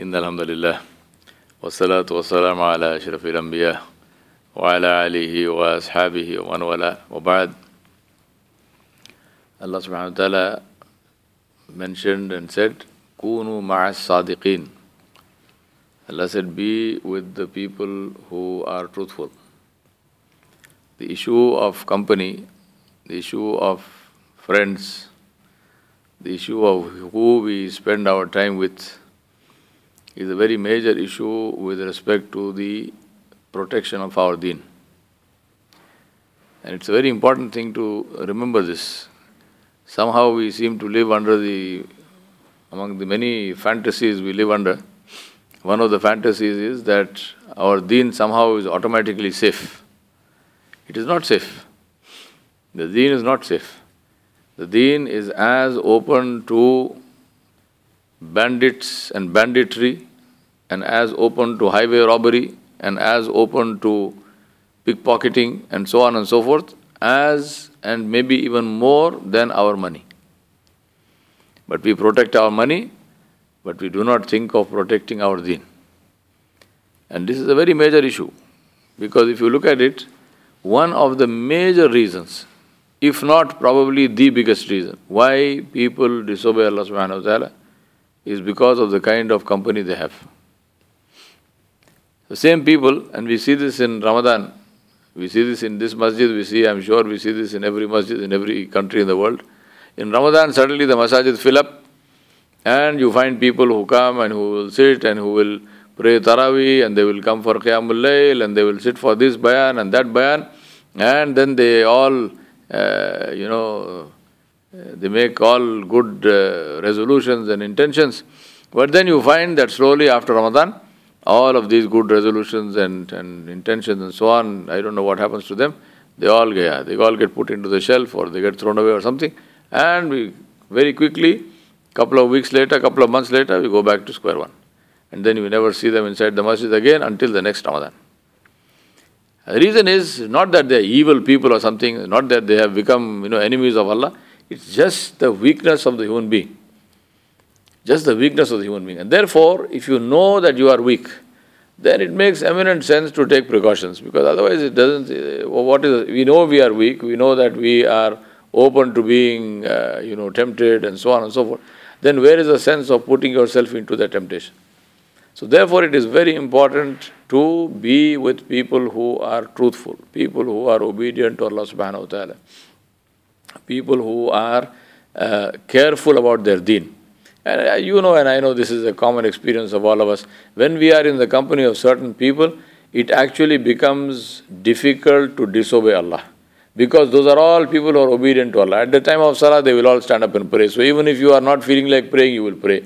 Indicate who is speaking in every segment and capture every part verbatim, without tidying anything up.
Speaker 1: إن الحمد لله والصلاة والسلام على أشرف الأنبياء وعلى آله وأصحابه ومن والاه وبعد. Allah subhanahu wa ta'ala mentioned and said, Kunu ma'as sadiqeen. Allah said, be with the people who are truthful. The issue of company, the issue of friends, the issue of who we spend our time with is a very major issue with respect to the protection of our deen. And it's a very important thing to remember this. Somehow we seem to live under the, among the many fantasies we live under, one of the fantasies is that our deen somehow is automatically safe. It is not safe. The deen is not safe. The deen is as open to bandits and banditry, and as open to highway robbery, and as open to pickpocketing, and so on and so forth, as and maybe even more than our money. But we protect our money, but we do not think of protecting our deen. And this is a very major issue, because if you look at it, one of the major reasons, if not probably the biggest reason, why people disobey Allah subhanahu wa ta'ala is because of the kind of company they have. The same people, and we see this in Ramadan, we see this in this masjid, we see, I'm sure we see this in every masjid, in every country in the world. In Ramadan, suddenly the masajid fill up, and you find people who come and who will sit and who will pray Taraweeh, and they will come for Qiyamul Layl, and they will sit for this bayan and that bayan, and then they all, uh, you know, they make all good uh, resolutions and intentions. But then you find that slowly after Ramadan, all of these good resolutions and, and intentions and so on, I don't know what happens to them, they all get, they all get put into the shelf or they get thrown away or something. And we very quickly, couple of weeks later, couple of months later, we go back to square one. And then you never see them inside the masjid again until the next Ramadan. The reason is not that they are evil people or something, not that they have become, you know, enemies of Allah. It's just the weakness of the human being. Just the weakness of the human being. And therefore, if you know that you are weak, then it makes eminent sense to take precautions, because otherwise it doesn't, what is, we know we are weak, we know that we are open to being, uh, you know, tempted and so on and so forth. Then where is the sense of putting yourself into that temptation? So therefore it is very important to be with people who are truthful, people who are obedient to Allah subhanahu wa ta'ala, people who are uh, careful about their deen. And uh, you know, and I know this is a common experience of all of us, when we are in the company of certain people, it actually becomes difficult to disobey Allah. Because those are all people who are obedient to Allah. At the time of Salah, they will all stand up and pray. So even if you are not feeling like praying, you will pray.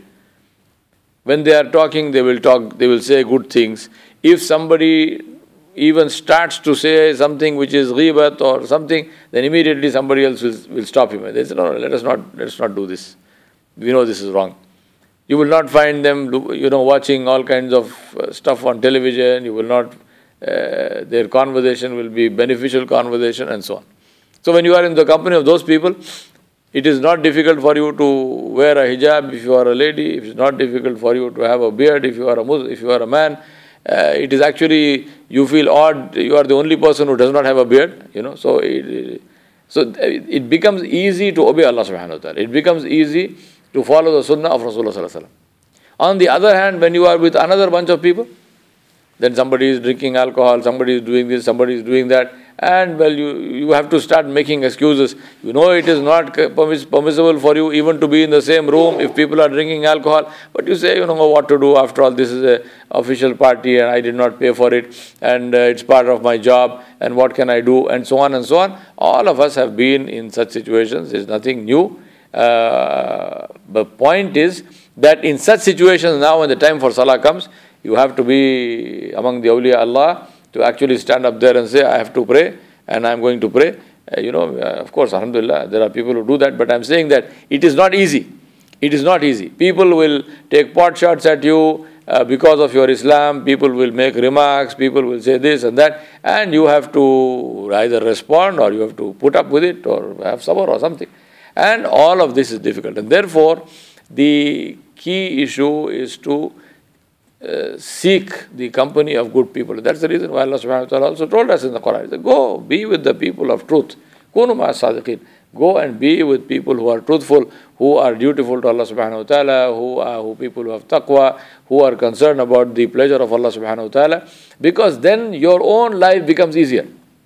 Speaker 1: When they are talking, they will talk, they will say good things. If somebody even starts to say something which is ghibat or something, then immediately somebody else will, will stop him. They say, no, no, let us not, let us not do this. We know this is wrong. You will not find them, you know, watching all kinds of stuff on television. You will not, uh, their conversation will be beneficial conversation and so on. So when you are in the company of those people, it is not difficult for you to wear a hijab if you are a lady. It is not difficult for you to have a beard if you are a Muslim, if you are a man. Uh, it is actually, you feel odd, you are the only person who does not have a beard, you know. So it, so it becomes easy to obey Allah subhanahu wa ta'ala. It becomes easy to follow the sunnah of Rasulullah sallallahu alaihi wasallam. On the other hand, when you are with another bunch of people, then somebody is drinking alcohol, somebody is doing this, somebody is doing that, and well, you, you have to start making excuses. You know it is not permiss- permissible for you even to be in the same room if people are drinking alcohol, but you say, you know what to do, after all this is an official party and I did not pay for it, and uh, it's part of my job, and what can I do, and so on and so on. All of us have been in such situations, it's nothing new. Uh, the point is that in such situations now, when the time for Salah comes, you have to be among the awliya Allah to actually stand up there and say, I have to pray and I am going to pray. Uh, you know, uh, of course, alhamdulillah, there are people who do that, but I am saying that it is not easy. It is not easy. People will take pot shots at you uh, because of your Islam. People will make remarks. People will say this and that. And you have to either respond or you have to put up with it or have sabr or something. And all of this is difficult. And therefore, the key issue is to uh, seek the company of good people. That's the reason why Allah subhanahu wa ta'ala also told us in the Quran. He said, go, be with the people of truth. Kunu ma'a sadiqin. Go and be with people who are truthful, who are dutiful to Allah subhanahu wa ta'ala, who are who people who have taqwa, who are concerned about the pleasure of Allah subhanahu wa ta'ala, because then your own life becomes easier.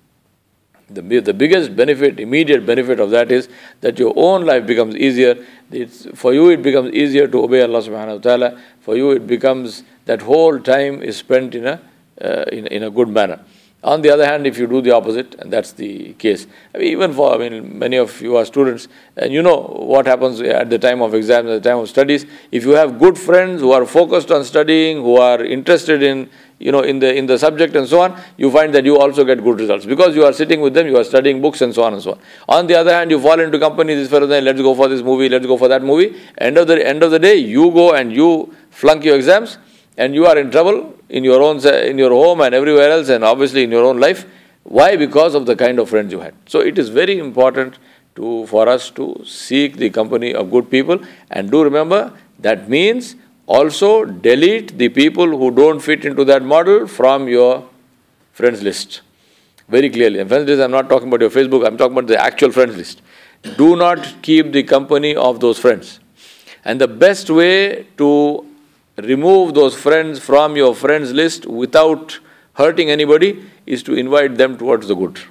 Speaker 1: The, the biggest benefit, immediate benefit of that is that your own life becomes easier. It's, for you it becomes easier to obey Allah subhanahu wa ta'ala. For you it becomes, that whole time is spent in a, uh, in, in a good manner. On the other hand, if you do the opposite, and that's the case. I mean, even for, I mean, many of you are students, and you know what happens at the time of exams, at the time of studies. If you have good friends who are focused on studying, who are interested in, you know, in the in the subject and so on, you find that you also get good results. Because you are sitting with them, you are studying books and so on and so on. On the other hand, you fall into company, this fellow saying, let's go for this movie, let's go for that movie. End of the end of the day, you go and you flunk your exams, and you are in trouble in your own, in your home and everywhere else, and obviously in your own life. Why? Because of the kind of friends you had. So it is very important to for us to seek the company of good people. And do remember, that means also delete the people who don't fit into that model from your friends list. Very clearly. And friends list, I'm not talking about your Facebook, I'm talking about the actual friends list. Do not keep the company of those friends. And the best way to remove those friends from your friends list without hurting anybody is to invite them towards the good.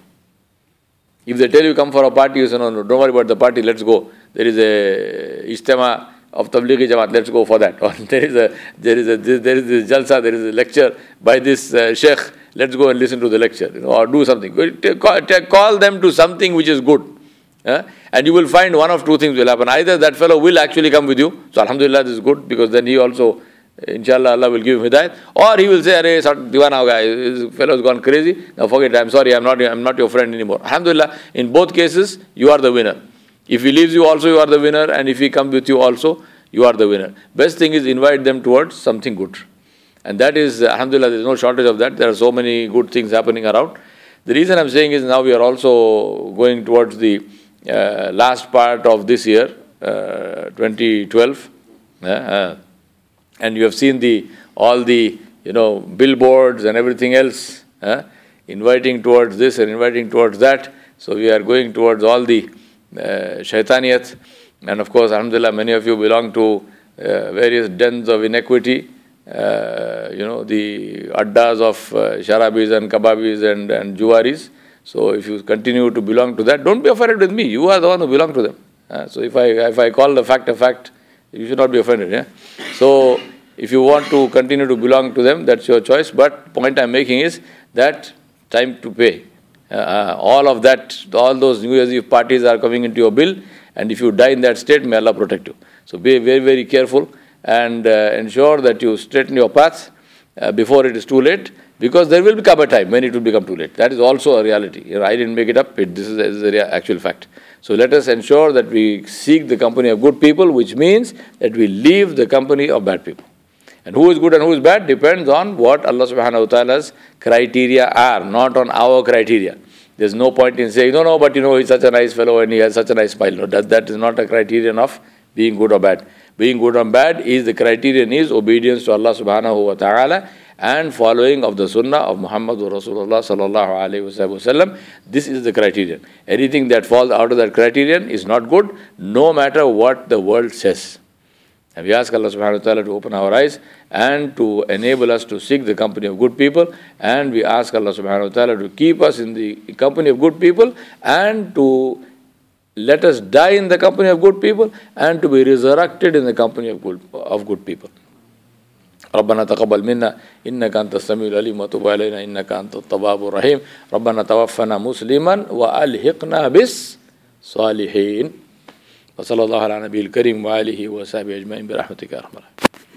Speaker 1: If they tell you come for a party, you say, no, no, don't worry about the party, let's go. There is a Ijtema of Tablighi Jamaat, let's go for that. Or there is a there is a there is a jalsa, there is a lecture by this uh, sheikh, let's go and listen to the lecture, you know, or do something. Call, call them to something which is good. Uh, and you will find one of two things will happen. Either that fellow will actually come with you, so alhamdulillah, this is good, because then he also, inshallah, Allah will give him hidayat. Or he will say, Arey, Diwana ho gaya, this fellow has gone crazy, now forget it, I'm sorry, I'm not, I'm not your friend anymore. Alhamdulillah, in both cases, you are the winner. If he leaves you also, you are the winner, and if he comes with you also, you are the winner. Best thing is invite them towards something good. And that is, alhamdulillah, there is no shortage of that. There are so many good things happening around. The reason I'm saying is now we are also going towards the uh, last part of this year, uh, twenty twelve. Uh, uh, and you have seen the all the, you know, billboards and everything else, uh, inviting towards this and inviting towards that. So we are going towards all the uh, shaitaniyat. And of course, alhamdulillah, many of you belong to uh, various dens of inequity. Uh, you know, the addas of uh, sharabis and kababis and, and juwaris. So if you continue to belong to that, don't be offended with me. You are the one who belong to them. Uh, so if I if I call the fact a fact, you should not be offended. Yeah. So if you want to continue to belong to them, that's your choice. But point I'm making is that time to pay. Uh, all of that, all those New Year's Eve parties are coming into your bill, and if you die in that state, may Allah protect you. So be very very careful and uh, ensure that you straighten your path uh, before it is too late. Because there will become a time when it will become too late. That is also a reality. You know, I didn't make it up. It, this is a, this is a rea- actual fact. So let us ensure that we seek the company of good people, which means that we leave the company of bad people. And who is good and who is bad depends on what Allah subhanahu wa ta'ala's criteria are, not on our criteria. There's no point in saying, no, no, but you know, he's such a nice fellow and he has such a nice smile. No, that, that is not a criterion of being good or bad. Being good or bad is the criterion is obedience to Allah subhanahu wa ta'ala and following of the sunnah of Muhammadur Rasulullah sallallahu alayhi wa sallam. This is the criterion. Anything that falls out of that criterion is not good, no matter what the world says. And we ask Allah subhanahu wa ta'ala to open our eyes and to enable us to seek the company of good people. And we ask Allah subhanahu wa ta'ala to keep us in the company of good people and to let us die in the company of good people and to be resurrected in the company of good, of good people. ربنا تقبل منا إنك أنت السميع العليم وتب علينا إنك أنت التواب الرحيم ربنا توفنا مسلما وألحقنا بالصالحين وصلى الله على نبي الكريم وآله وصحبه أجمعين برحمتك يا أرحم الراحمين.